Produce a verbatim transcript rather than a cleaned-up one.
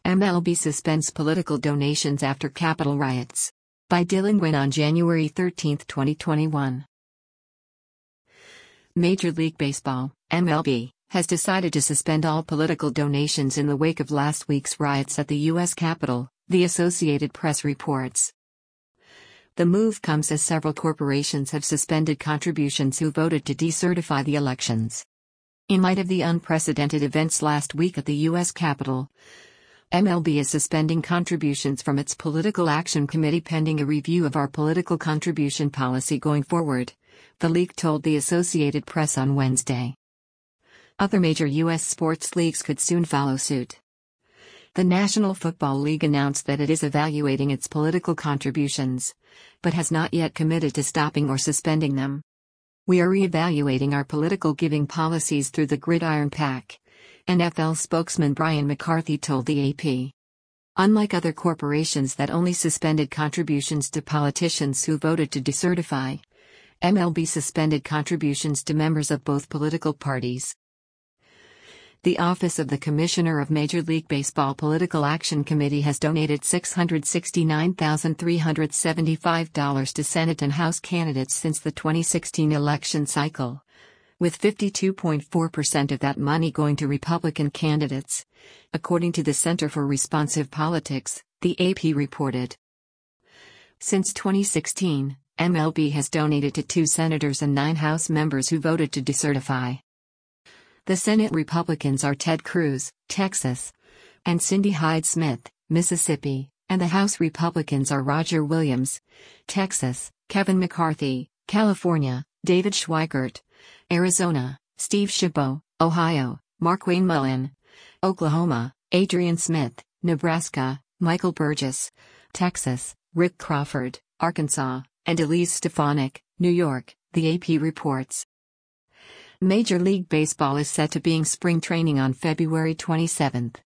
M L B suspends political donations after Capitol riots. By Dylan Nguyen on January thirteenth, twenty twenty-one. Major League Baseball, M L B, has decided to suspend all political donations in the wake of last week's riots at the U S Capitol, the Associated Press reports. The move comes as several corporations have suspended contributions who voted to decertify the elections. In light of the unprecedented events last week at the U S Capitol, M L B is suspending contributions from its Political Action Committee pending a review of our political contribution policy going forward, the league told the Associated Press on Wednesday. Other major U S sports leagues could soon follow suit. The National Football League announced that it is evaluating its political contributions, but has not yet committed to stopping or suspending them. "We are re-evaluating our political giving policies through the Gridiron PAC," N F L spokesman Brian McCarthy told the A P. Unlike other corporations that only suspended contributions to politicians who voted to decertify, M L B suspended contributions to members of both political parties. The Office of the Commissioner of Major League Baseball Political Action Committee has donated six hundred sixty-nine thousand three hundred seventy-five dollars to Senate and House candidates since the twenty sixteen election cycle, with fifty-two point four percent of that money going to Republican candidates, according to the Center for Responsive Politics, the A P reported. Since twenty sixteen, M L B has donated to two senators and nine House members who voted to decertify. The Senate Republicans are Ted Cruz, Texas, and Cindy Hyde-Smith, Mississippi, and the House Republicans are Roger Williams, Texas, Kevin McCarthy, California, David Schweikert, Arizona, Steve Chabot, Ohio, Markwayne Mullin, Oklahoma, Adrian Smith, Nebraska, Michael Burgess, Texas, Rick Crawford, Arkansas, and Elise Stefanik, New York, the A P reports. Major League Baseball is set to begin spring training on February twenty-seventh.